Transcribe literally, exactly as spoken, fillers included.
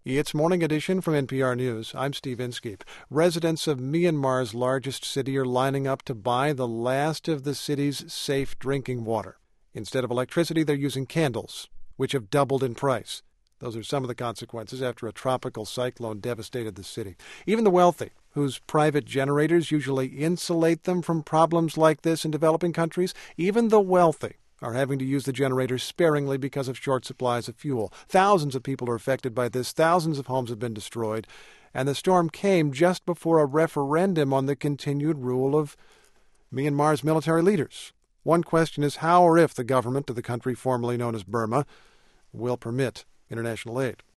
It's Morning Edition from N P R News. I'm Steve Inskeep. Residents of Myanmar's largest city are lining up to buy the last of the city's safe drinking water. Instead of electricity, they're using candles, which have doubled in price. Those are some of the consequences after a tropical cyclone devastated the city. Even the wealthy, whose private generators usually insulate them from problems like this in developing countries, even the wealthy are having to use the generators sparingly because of short supplies of fuel. Thousands of people are affected by this. Thousands of homes have been destroyed. And the storm came just before a referendum on the continued rule of Myanmar's military leaders. One question is how or if the government of the country formerly known as Burma will permit international aid.